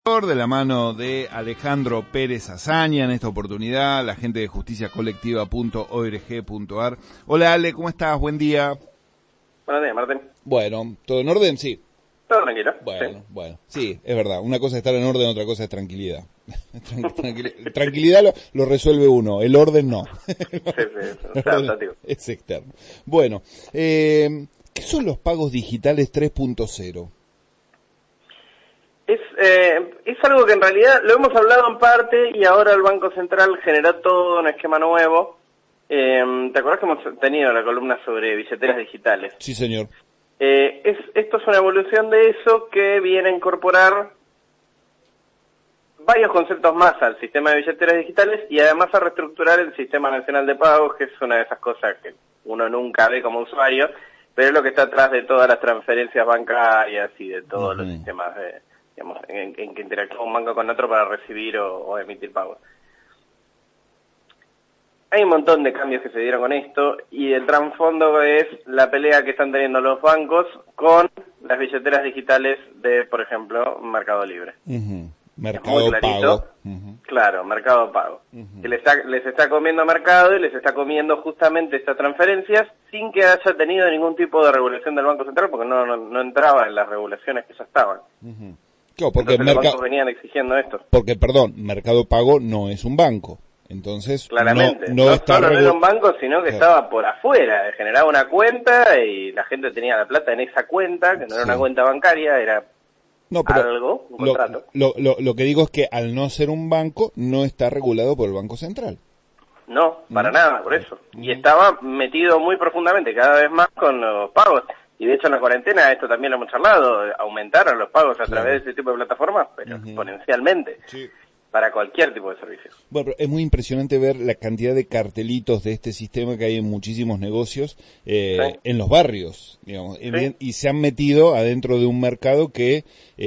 De la mano de Alejandro Pérez Azaña, en esta oportunidad, la gente de justiciacolectiva.org.ar. Hola Ale, ¿cómo estás? Buen día. Buenos días, Martín. Bueno, ¿todo en orden? Sí. Todo tranquilo. Bueno, sí, es verdad. Una cosa es estar en orden, otra cosa es tranquilidad. Tranquilidad lo resuelve uno, el orden no. Es externo. Bueno, ¿qué son los pagos digitales 3.0? Es algo que en realidad lo hemos hablado en parte y ahora el Banco Central generó todo un esquema nuevo. ¿Te acuerdas que hemos tenido la columna sobre billeteras digitales? Sí, señor. Esto es una evolución de eso que viene a incorporar varios conceptos más al sistema de billeteras digitales y además a reestructurar el Sistema Nacional de Pagos, que es una de esas cosas que uno nunca ve como usuario, pero es lo que está atrás de todas las transferencias bancarias y de todos los sistemas en que interactúa un banco con otro para recibir o emitir pagos. Hay un montón de cambios que se dieron con esto y el trasfondo es la pelea que están teniendo los bancos con las billeteras digitales de, por ejemplo, Mercado Libre. Mercado Pago. Claro, Mercado Pago. Que les está comiendo Mercado y les está comiendo justamente estas transferencias sin que haya tenido ningún tipo de regulación del Banco Central porque no entraba en las regulaciones que ya estaban. Claro, porque los bancos venían exigiendo esto. Porque, Mercado Pago no es un banco. Entonces, claramente, no solo no era un banco, sino que estaba por afuera, generaba una cuenta y la gente tenía la plata en esa cuenta, que no era una cuenta bancaria, era algo, un contrato. Lo que digo es que al no ser un banco, no está regulado por el Banco Central. No, para nada, por eso. Y estaba metido muy profundamente, cada vez más con los pagos. Y de hecho en la cuarentena, esto también lo hemos charlado, aumentaron los pagos a través de ese tipo de plataformas, pero exponencialmente. Sí. Para cualquier tipo de servicio. Bueno, pero es muy impresionante ver la cantidad de cartelitos de este sistema que hay en muchísimos negocios en los barrios, digamos, y se han metido adentro de un mercado que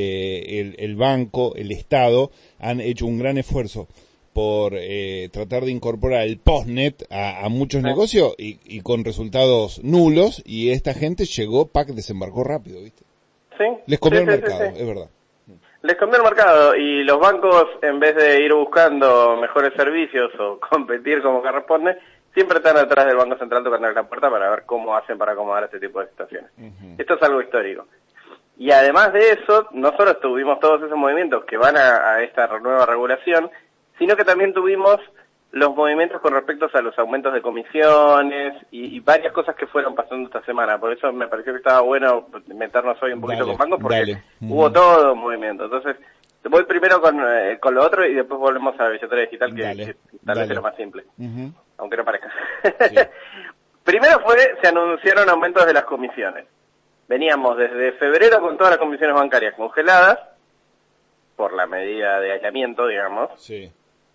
el banco, el Estado, han hecho un gran esfuerzo por tratar de incorporar el postnet a muchos negocios y con resultados nulos, y esta gente desembarcó rápido, ¿viste? Sí. Les comió el mercado, es verdad. Les conviene el mercado y los bancos, en vez de ir buscando mejores servicios o competir como corresponde, siempre están atrás del Banco Central tocando la puerta para ver cómo hacen para acomodar este tipo de situaciones. Esto es algo histórico. Y además de eso, no solo tuvimos todos esos movimientos que van a esta nueva regulación, sino que también tuvimos los movimientos con respecto a los aumentos de comisiones y varias cosas que fueron pasando esta semana. Por eso me pareció que estaba bueno meternos hoy un poquito con bancos, porque hubo todo un movimiento. Entonces, voy primero con lo otro y después volvemos a la billetera digital, que tal vez es lo más simple, aunque no parezca. Sí. Primero se anunciaron aumentos de las comisiones. Veníamos desde febrero con todas las comisiones bancarias congeladas, por la medida de aislamiento, digamos. Sí.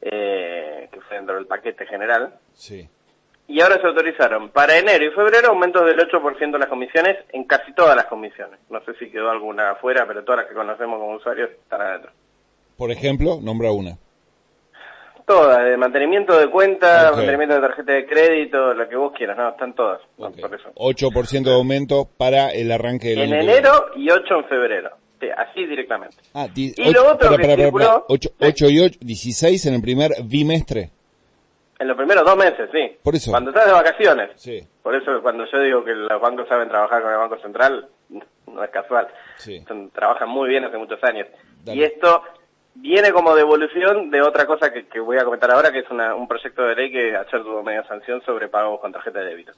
Que fue dentro del paquete general. Sí. Y ahora se autorizaron para enero y febrero aumentos del 8% de las comisiones en casi todas las comisiones. No sé si quedó alguna afuera, pero todas las que conocemos como usuarios están adentro. Por ejemplo, nombra una. Todas, de mantenimiento de cuenta, mantenimiento de tarjeta de crédito, lo que vos quieras, están todas. Por eso. 8% de aumento para el arranque del año. En enero y 8 en febrero. Sí, así directamente. Y lo otro que circuló... 8 y 8, 16 en el primer bimestre. En los primeros 2 meses, sí. Por eso. Cuando estás de vacaciones. Sí. Por eso cuando yo digo que los bancos saben trabajar con el Banco Central, no es casual. Sí. Trabajan muy bien hace muchos años. Dale. Y esto viene como devolución de otra cosa que voy a comentar ahora, que es un proyecto de ley que ayer tuvo media sanción sobre pagos con tarjeta de débito.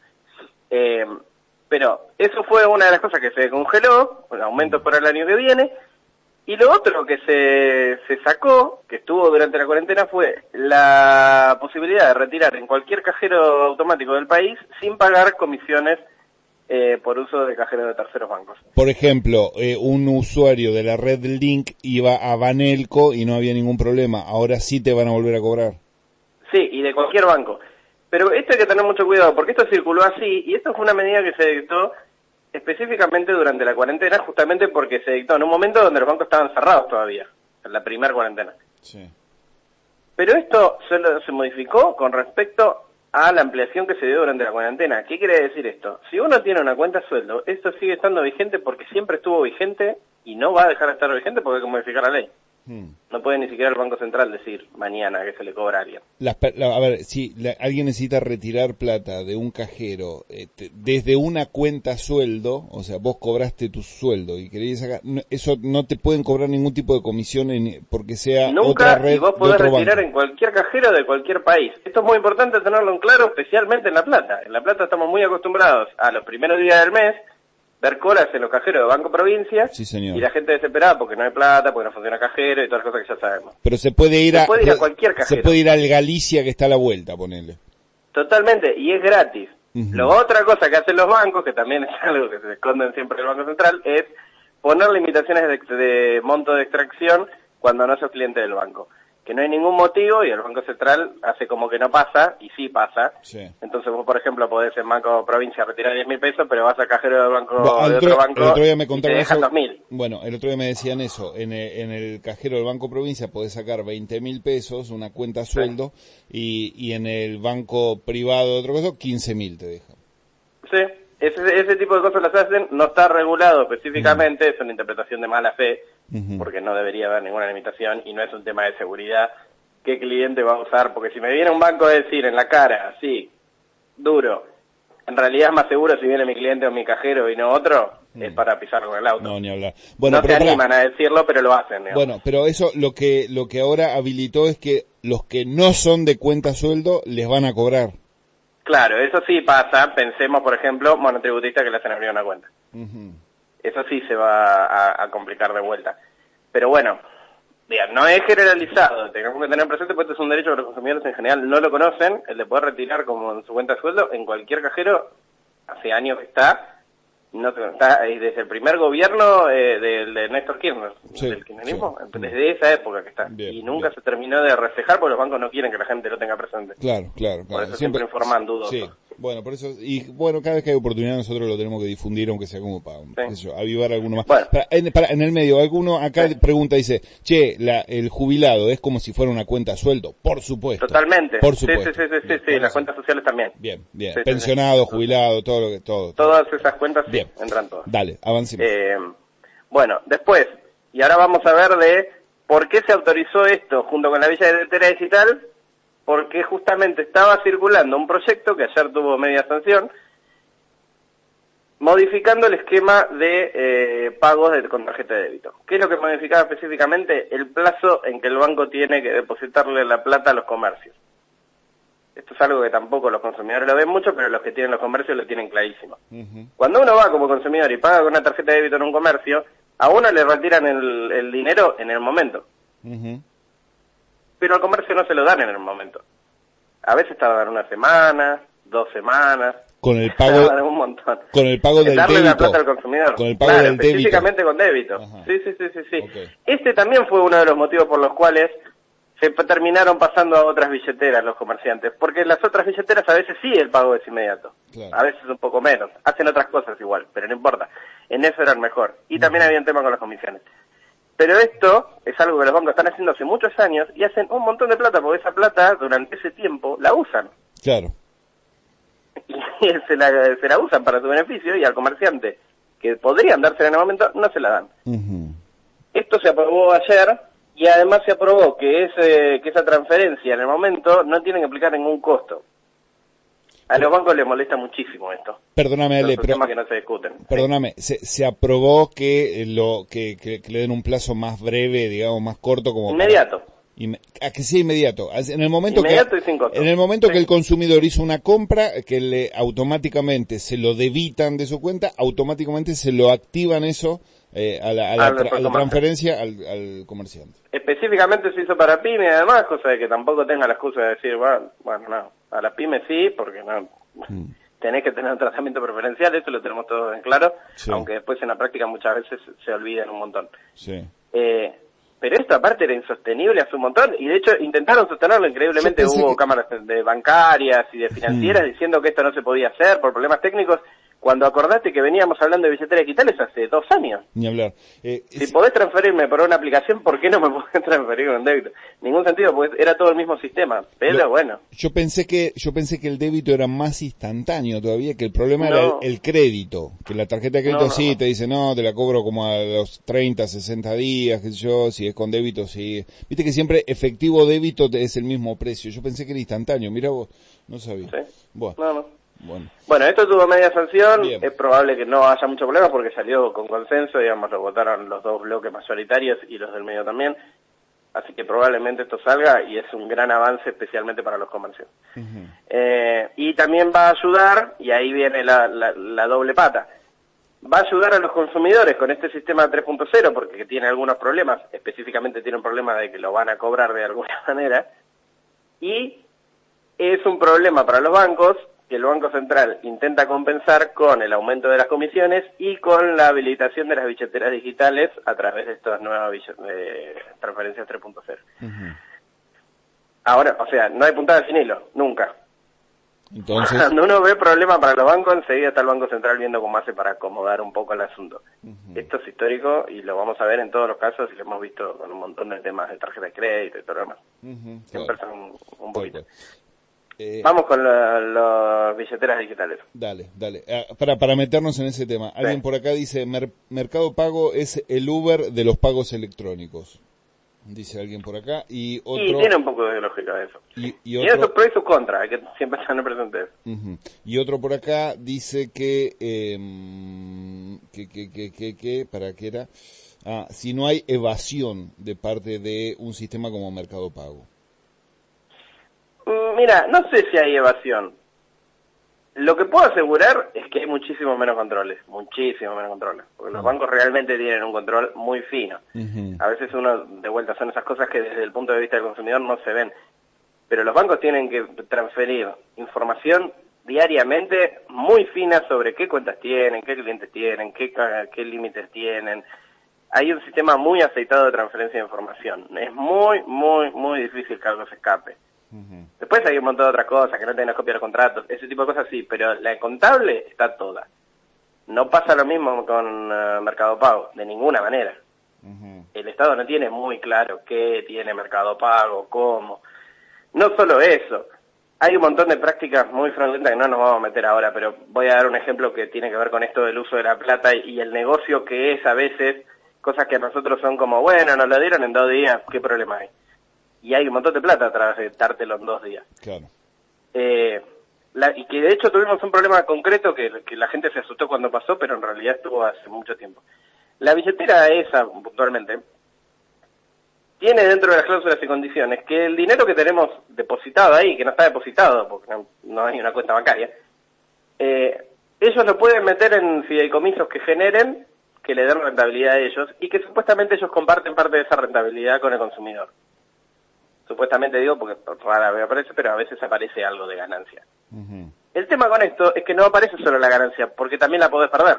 Pero eso fue una de las cosas que se congeló, un aumento para el año que viene, y lo otro que se sacó, que estuvo durante la cuarentena, fue la posibilidad de retirar en cualquier cajero automático del país sin pagar comisiones por uso de cajeros de terceros bancos. Por ejemplo, un usuario de la red Link iba a Banelco y no había ningún problema, ahora sí te van a volver a cobrar. Sí, y de cualquier banco. Pero esto hay que tener mucho cuidado, porque esto circuló así, y esto fue una medida que se dictó específicamente durante la cuarentena, justamente porque se dictó en un momento donde los bancos estaban cerrados todavía, en la primera cuarentena. Sí. Pero esto se modificó con respecto a la ampliación que se dio durante la cuarentena. ¿Qué quiere decir esto? Si uno tiene una cuenta sueldo, esto sigue estando vigente porque siempre estuvo vigente y no va a dejar de estar vigente porque hay que modificar la ley. No puede ni siquiera el Banco Central decir mañana que se le cobra a alguien. A ver, si alguien necesita retirar plata de un cajero desde una cuenta sueldo, o sea, vos cobraste tu sueldo y querés sacar, eso no te pueden cobrar ningún tipo de comisión porque sea nunca, otra red. Y vos podés de otro retirar banco. en cualquier cajero de cualquier país. Esto es muy importante tenerlo en claro, especialmente en La Plata. En La Plata estamos muy acostumbrados a los primeros días del mes ver colas en los cajeros de Banco Provincia, Sí, señor. y la gente desesperada porque no hay plata, porque no funciona cajero y todas las cosas que ya sabemos. Pero se puede ir a cualquier cajero. Se puede ir al Galicia que está a la vuelta, ponele. Totalmente, y es gratis. La otra cosa que hacen los bancos, que también es algo que se esconden siempre del Banco Central, es poner limitaciones de monto de extracción cuando no sos cliente del banco. Que no hay ningún motivo y el Banco Central hace como que no pasa, y sí pasa. Sí. Entonces vos, por ejemplo, podés en Banco Provincia retirar 10.000 pesos, pero vas al cajero del banco El otro día me y te contaron dejan eso. 2.000. Bueno, el otro día me decían eso. En el cajero del Banco Provincia podés sacar 20.000 pesos, una cuenta sueldo, y en el banco privado de otro caso, 15.000 te dejan. Sí, ese tipo de cosas las hacen, no está regulado específicamente, es una interpretación de mala fe, porque no debería haber ninguna limitación y no es un tema de seguridad. ¿Qué cliente va a usar? Porque si me viene un banco a decir en la cara, así, duro, en realidad es más seguro si viene mi cliente o mi cajero y no otro, es para pisarlo con el auto. No, ni hablar. Bueno, no pero se animan a decirlo, pero lo hacen. Digamos. Bueno, pero eso lo que ahora habilitó es que los que no son de cuenta sueldo les van a cobrar. Claro, eso sí pasa. Pensemos, por ejemplo, monotributistas que le hacen abrir una cuenta. Eso sí se va a complicar de vuelta. Pero bueno, digamos, no es generalizado. Tenemos que tener presente, porque esto es un derecho que los consumidores en general no lo conocen, el de poder retirar como en su cuenta de sueldo en cualquier cajero. Hace años que está desde el primer gobierno de Néstor Kirchner, del kirchnerismo, desde esa época que está. Bien, y nunca se terminó de reflejar porque los bancos no quieren que la gente lo tenga presente. Claro. Por eso siempre informan dudosos. Sí. Bueno, por eso, y bueno, cada vez que hay oportunidad nosotros lo tenemos que difundir, aunque sea como para, qué sé yo, avivar alguno más. Bueno. En el medio, alguno acá pregunta, dice, che, el jubilado es como si fuera una cuenta a sueldo. Por supuesto. Totalmente. Por supuesto. Sí, las cuentas sociales también. Bien. Sí, Pensionado, jubilado, todo. Todas esas cuentas bien. Sí, entran todas. Dale, avancemos. Bueno, después, y ahora vamos a ver de por qué se autorizó esto junto con la Villa de Billetera Digital, porque justamente estaba circulando un proyecto que ayer tuvo media sanción, modificando el esquema de pagos con tarjeta de débito. ¿Qué es lo que modificaba específicamente? El plazo en que el banco tiene que depositarle la plata a los comercios. Esto es algo que tampoco los consumidores lo ven mucho, pero los que tienen los comercios lo tienen clarísimo. Cuando uno va como consumidor y paga con una tarjeta de débito en un comercio, a uno le retiran el dinero en el momento. Pero al comercio no se lo dan en el momento. A veces tardan una semana, 2 semanas. Con el pago, un montón. Con el pago del darle débito. La plata al consumidor. Con el pago del débito. Específicamente con débito. Ajá. Sí. Okay. Este también fue uno de los motivos por los cuales se terminaron pasando a otras billeteras los comerciantes. Porque en las otras billeteras a veces sí el pago es inmediato. Claro. A veces un poco menos. Hacen otras cosas igual, pero no importa. En eso era el mejor. Y también había un tema con las comisiones. Pero esto es algo que los bancos están haciendo hace muchos años y hacen un montón de plata, porque esa plata durante ese tiempo la usan. Claro. Y se la usan para su beneficio, y al comerciante, que podrían dársela en el momento, no se la dan. Esto se aprobó ayer, y además se aprobó que esa transferencia en el momento no tiene que implicar ningún costo. A los bancos les molesta muchísimo esto. Perdóname, Ale, pero temas que no se discuten. Perdóname, se aprobó que que le den un plazo más breve, digamos, más corto, como inmediato. Que sea inmediato. En el momento inmediato y sin costo. En el momento que el consumidor hizo una compra, que automáticamente se lo debitan de su cuenta, automáticamente se lo activan eso a la transferencia al comerciante. Específicamente se hizo para pyme, además, cosa de que tampoco tenga la excusa de decir, bueno, no, a las pymes sí, porque no tenés que tener un tratamiento preferencial, eso lo tenemos todos en claro, aunque después en la práctica muchas veces se olvidan un montón. Pero esto aparte era insostenible hace un montón, y de hecho intentaron sostenerlo increíblemente. Hubo cámaras de bancarias y de financieras diciendo que esto no se podía hacer por problemas técnicos, cuando acordate que veníamos hablando de billeteras digitales hace 2 años. Ni hablar. Si podés transferirme por una aplicación, ¿por qué no me podés transferir con un débito? Ningún sentido, porque era todo el mismo sistema, pero bueno. Yo pensé que el débito era más instantáneo todavía, que el problema era el crédito, que la tarjeta de crédito te dice, no, te la cobro como a los 30, 60 días, qué sé yo, si es con débito, sí. Viste que siempre efectivo débito es el mismo precio. Yo pensé que era instantáneo, mira vos, no sabía. Sí. Bueno. Bueno, esto tuvo media sanción. Bien. Es probable que no haya mucho problema porque salió con consenso, digamos, lo votaron los 2 bloques mayoritarios y los del medio también. Así que probablemente esto salga y es un gran avance especialmente para los comercios. Y también va a ayudar, y ahí viene la doble pata, va a ayudar a los consumidores con este sistema 3.0 porque tiene algunos problemas, específicamente tiene un problema de que lo van a cobrar de alguna manera, y es un problema para los bancos que el Banco Central intenta compensar con el aumento de las comisiones y con la habilitación de las billeteras digitales a través de estas nuevas transferencias 3.0. Ahora, o sea, no hay puntada sin hilo, nunca. Entonces, cuando uno ve problemas para los bancos, enseguida está el Banco Central viendo cómo hace para acomodar un poco el asunto. Esto es histórico y lo vamos a ver en todos los casos y lo hemos visto con un montón de temas de tarjeta de crédito y todo lo demás. Siempre son un poquito. Vamos con las billeteras digitales. Dale. Para meternos en ese tema. Alguien por acá dice, Mercado Pago es el Uber de los pagos electrónicos. Dice alguien por acá. Y tiene un poco de lógica eso. Y tiene sus pros y sus contras, hay que siempre tener presente eso. Y otro por acá dice que ¿para qué era? Si no hay evasión de parte de un sistema como Mercado Pago. Mira, no sé si hay evasión. Lo que puedo asegurar es que hay muchísimo menos controles, porque los bancos realmente tienen un control muy fino. A veces uno, de vuelta, son esas cosas que desde el punto de vista del consumidor no se ven, pero los bancos tienen que transferir información diariamente muy fina sobre qué cuentas tienen, qué clientes tienen, qué límites tienen. Hay un sistema muy aceitado de transferencia de información. Es muy difícil que algo se escape. Después hay un montón de otras cosas, que no tenés copia de los contratos, ese tipo de cosas sí, pero la contable está toda. No pasa lo mismo con Mercado Pago, de ninguna manera. El Estado no tiene muy claro qué tiene Mercado Pago, cómo. No solo eso, hay un montón de prácticas muy fraudulentas que no nos vamos a meter ahora, pero voy a dar un ejemplo que tiene que ver con esto del uso de la plata y el negocio que es a veces, cosas que a nosotros son como, bueno, nos lo dieron en 2 días, ¿qué problema hay? Y hay un montón de plata atrás de dártelo en 2 días. Claro. Y que de hecho tuvimos un problema concreto que la gente se asustó cuando pasó, pero en realidad estuvo hace mucho tiempo. La billetera esa, puntualmente, tiene dentro de las cláusulas y condiciones que el dinero que tenemos depositado ahí, que no está depositado porque no hay una cuenta bancaria, ellos lo pueden meter en fideicomisos que generen, que le den rentabilidad a ellos, y que supuestamente ellos comparten parte de esa rentabilidad con el consumidor. Supuestamente digo porque rara vez aparece, pero a veces aparece algo de ganancia. El tema con esto es que no aparece solo la ganancia, porque también la podés perder.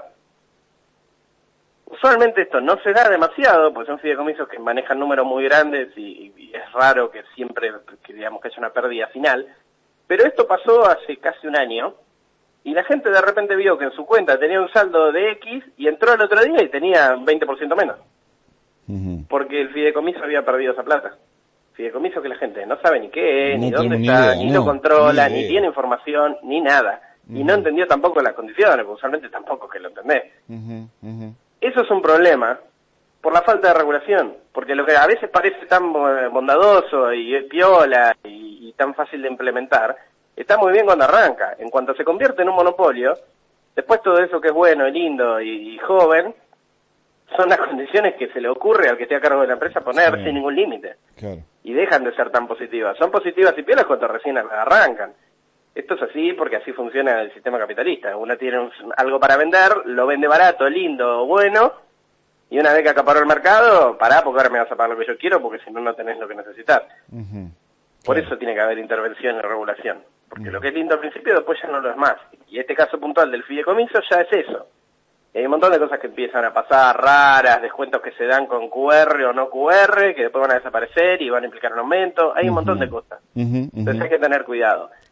Usualmente esto no se da demasiado, pues son fideicomisos que manejan números muy grandes y es raro que siempre, digamos, que haya una pérdida final. Pero esto pasó hace casi 1 año y la gente de repente vio que en su cuenta tenía un saldo de X y entró el otro día y tenía 20% menos. Porque el fideicomiso había perdido esa plata. Fideicomiso que la gente no sabe ni qué es, ni dónde está, ni lo controla, ni tiene información, ni nada. Y no entendió tampoco las condiciones, porque usualmente tampoco que lo entendés. Eso es un problema por la falta de regulación, porque lo que a veces parece tan bondadoso y piola y tan fácil de implementar, está muy bien cuando arranca. En cuanto se convierte en un monopolio, después todo eso que es bueno, lindo y joven, son las condiciones que se le ocurre al que esté a cargo de la empresa poner sin ningún límite. Claro. Y dejan de ser tan positivas. Son positivas y piolas cuando recién arrancan. Esto es así porque así funciona el sistema capitalista. Uno tiene algo para vender, lo vende barato, lindo, bueno, y una vez que acaparó el mercado, pará porque ahora me vas a pagar lo que yo quiero porque si no, no tenés lo que necesitas. Por eso tiene que haber intervención y regulación. Porque lo que es lindo al principio, después ya no lo es más. Y este caso puntual del fideicomiso ya es eso. Hay un montón de cosas que empiezan a pasar raras, descuentos que se dan con QR o no QR, que después van a desaparecer y van a implicar un aumento. Hay un montón de cosas. Entonces hay que tener cuidado.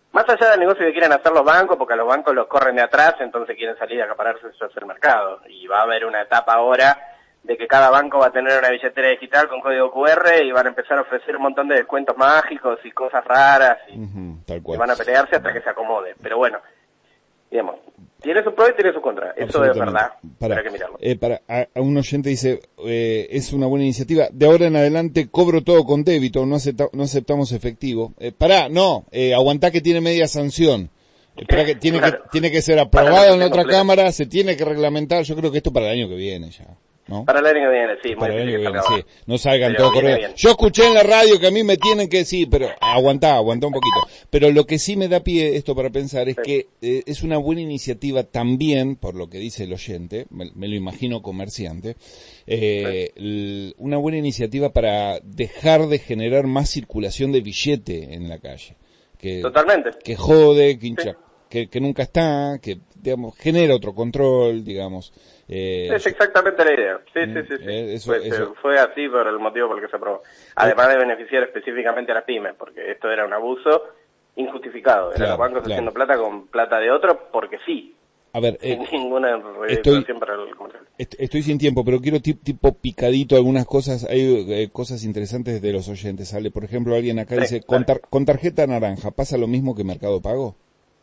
Más allá del negocio que quieran hacer los bancos, porque a los bancos los corren de atrás, entonces quieren salir a acapararse el mercado. Y va a haber una etapa ahora de que cada banco va a tener una billetera digital con código QR y van a empezar a ofrecer un montón de descuentos mágicos y cosas raras y, tal cual. y van a pelearse hasta que se acomode. Pero bueno, digamos, tiene su pro y tiene su contra. Eso es verdad. Hay que mirarlo. A un oyente dice, es una buena iniciativa. De ahora en adelante cobro todo con débito, no aceptamos efectivo. Aguantá que tiene media sanción. Espera que tiene que ser aprobado en la otra cámara, se tiene que reglamentar. Yo creo que esto para el año que viene ya. ¿No? Para el año que viene, sí. Para el año que viene, sí. No salgan todo corriendo. Yo escuché en la radio que a mí me tienen que decir, pero aguantá un poquito. Pero lo que sí me da pie esto para pensar es que es una buena iniciativa también, por lo que dice el oyente, me lo imagino comerciante, una buena iniciativa para dejar de generar más circulación de billete en la calle. Totalmente. Que jode, que hincha. Que nunca está, que, digamos, genera otro control, digamos. Es exactamente la idea. Sí. Fue así por el motivo por el que se aprobó. Además de beneficiar específicamente a las pymes, porque esto era un abuso injustificado. Eran los bancos haciendo plata con plata de otro porque sí. A ver, sin ninguna regulación para el comercial. Estoy sin tiempo, pero quiero tipo picadito algunas cosas. Hay cosas interesantes de los oyentes. Sale, por ejemplo, alguien acá dice, con tarjeta naranja, ¿pasa lo mismo que Mercado Pago?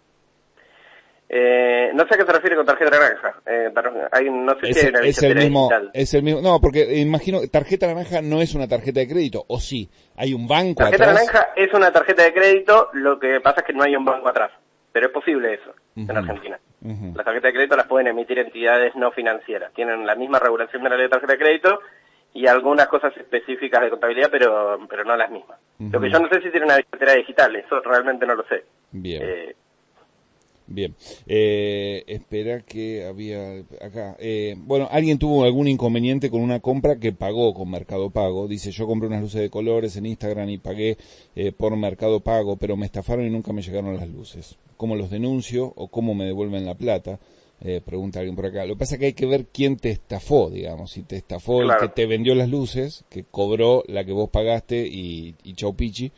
No sé a qué se refiere con tarjeta naranja. No sé si hay una billetera digital. Es el mismo, no, porque imagino, tarjeta naranja no es una tarjeta de crédito, ¿o sí? ¿Hay un banco atrás? Tarjeta naranja es una tarjeta de crédito, lo que pasa es que no hay un banco atrás. Pero es posible eso, en Argentina. Las tarjetas de crédito las pueden emitir entidades no financieras. Tienen la misma regulación de la ley de tarjeta de crédito y algunas cosas específicas de contabilidad, pero no las mismas. Lo que yo no sé si tiene una billetera digital, eso realmente no lo sé. Bien. Espera que había acá. Bueno, alguien tuvo algún inconveniente con una compra que pagó con Mercado Pago. Dice, yo compré unas luces de colores en Instagram y pagué por Mercado Pago, pero me estafaron y nunca me llegaron las luces. ¿Cómo los denuncio o cómo me devuelven la plata? Pregunta alguien por acá. Lo que pasa es que hay que ver quién te estafó, digamos. Si te estafó el que te vendió las luces, que cobró la que vos pagaste y chau pichi.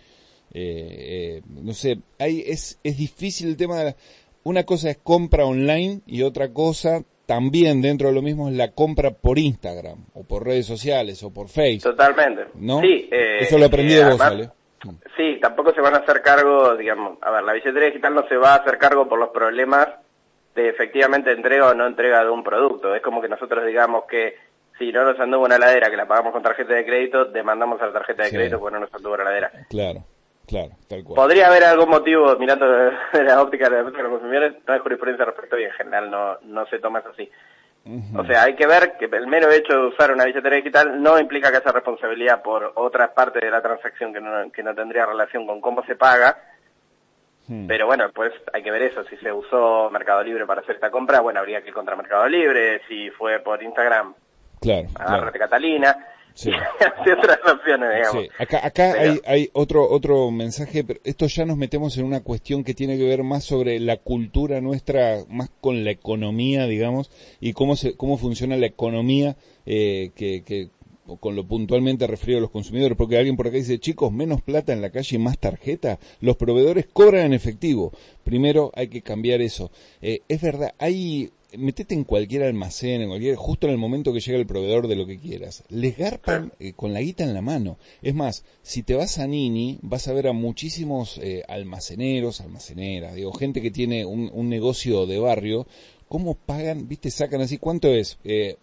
No sé, es difícil el tema de una cosa es compra online y otra cosa también dentro de lo mismo es la compra por Instagram o por redes sociales o por Facebook. Totalmente. ¿No? Sí. Eso lo aprendí de vos, ¿vale? Sí, tampoco se van a hacer cargo, digamos, a ver, la billetera digital no se va a hacer cargo por los problemas de efectivamente entrega o no entrega de un producto. Es como que nosotros digamos que si no nos anduvo una heladera que la pagamos con tarjeta de crédito, demandamos a la tarjeta de crédito porque no nos anduvo la heladera. Claro, tal cual. Podría haber algún motivo, mirando de la óptica de los consumidores, no hay jurisprudencia al respecto y en general no se toma eso así. O sea, hay que ver que el mero hecho de usar una billetera digital no implica que haya responsabilidad por otra parte de la transacción que no tendría relación con cómo se paga. Pero bueno, pues hay que ver eso. Si se usó Mercado Libre para hacer esta compra, bueno, habría que ir contra Mercado Libre. Si fue por Instagram, agárrate Catalina. Sí. Así otras opciones, digamos. Sí. Acá hay otro mensaje, pero esto ya nos metemos en una cuestión que tiene que ver más sobre la cultura nuestra, más con la economía, digamos, y cómo funciona la economía que con lo puntualmente referido a los consumidores, porque alguien por acá dice, chicos, menos plata en la calle y más tarjeta, los proveedores cobran en efectivo. Primero hay que cambiar eso. Es verdad, metete en cualquier almacén, justo en el momento que llega el proveedor de lo que quieras, les garpan con la guita en la mano. Es más, si te vas a Nini, vas a ver a muchísimos almaceneros, almaceneras, gente que tiene un negocio de barrio, cómo pagan, sacan así, ¿cuánto es?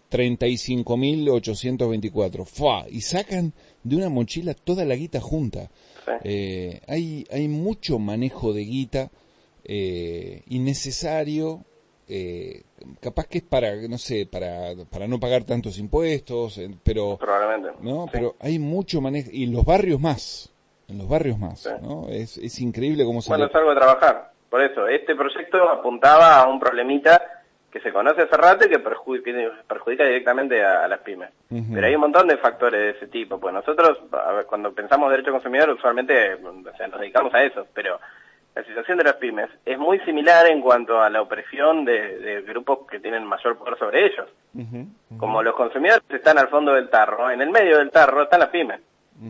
35.824, ¡fua! Y sacan de una mochila toda la guita junta. Hay mucho manejo de guita innecesario, capaz que es para, no sé, para no pagar tantos impuestos, pero probablemente, ¿no? Pero hay mucho manejo, y en los barrios más, ¿no? Es increíble cómo se... Bueno, es algo de trabajar. Por eso, este proyecto apuntaba a un problemita que se conoce hace rato y que perjudica directamente a las pymes. Pero hay un montón de factores de ese tipo. Pues nosotros, cuando pensamos derecho consumidor, usualmente nos dedicamos a eso, pero la situación de las pymes es muy similar en cuanto a la opresión de grupos que tienen mayor poder sobre ellos. Como los consumidores están al fondo del tarro, en el medio del tarro están las pymes.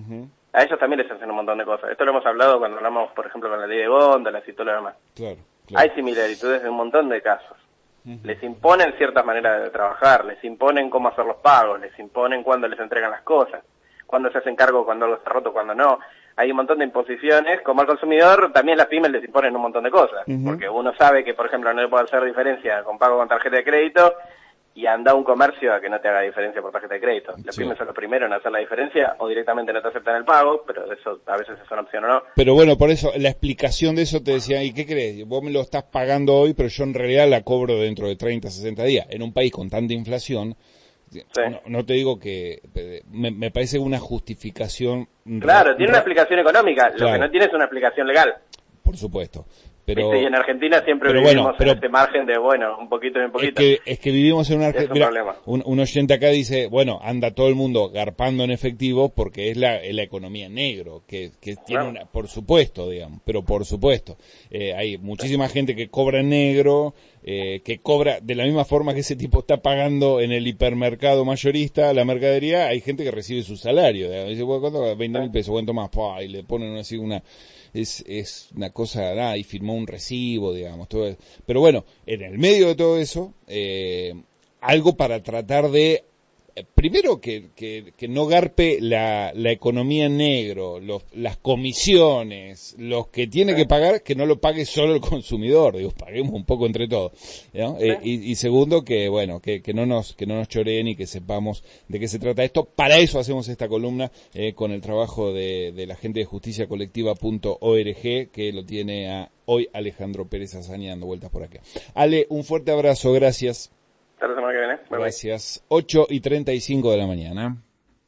a ellos también les hacen un montón de cosas. Esto lo hemos hablado cuando hablamos, por ejemplo, con la ley de góndolas y todo lo demás. Claro. Hay similitudes en un montón de casos. Les imponen ciertas maneras de trabajar, les imponen cómo hacer los pagos, les imponen cuándo les entregan las cosas, cuándo se hacen cargo, cuándo algo está roto, cuándo no. Hay un montón de imposiciones. Como al consumidor, también las pymes les imponen un montón de cosas, porque uno sabe que, por ejemplo, no le puede hacer diferencia con pago con tarjeta de crédito, y anda a un comercio a que no te haga diferencia por tarjeta de crédito. Las pymes son los primeros en hacer la diferencia, o directamente no te aceptan el pago, pero eso a veces es una opción o no. Pero bueno, por eso, la explicación de eso te decía, ¿y qué crees? Vos me lo estás pagando hoy, pero yo en realidad la cobro dentro de 30, 60 días. En un país con tanta inflación, no te digo que... Me parece una justificación... Claro, tiene una explicación económica, lo que no tiene es una explicación legal. Por supuesto. Pero, y en Argentina siempre vivimos en este margen de, un poquito y un poquito. Es que vivimos en una Argentina... Un oyente acá dice, anda todo el mundo garpando en efectivo porque es la economía negro, que tiene por supuesto, digamos, pero por supuesto. Hay muchísima gente que cobra en negro, que cobra de la misma forma que ese tipo está pagando en el hipermercado mayorista la mercadería. Hay gente que recibe su salario, digamos, dice, ¿cuánto? 20.000 pesos, ¿cuánto más? Y le ponen así una... Es una cosa, y firmó un recibo, digamos, todo eso. Pero bueno, en el medio de todo eso, algo para tratar de, primero que no garpe la economía en negro, las comisiones, los que tiene que pagar, que no lo pague solo el consumidor, paguemos un poco entre todos, ¿no? Y segundo que no nos choreen y que sepamos de qué se trata esto. Para eso hacemos esta columna, con el trabajo de la gente de justiciacolectiva.org, que lo tiene hoy Alejandro Pérez Azaña dando vueltas por acá. Ale, un fuerte abrazo, gracias. Hasta la semana que viene. Gracias. 8:35 de la mañana.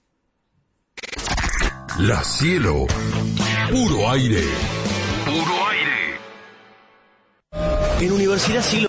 La Cielo. Puro aire. En Universidad Cielo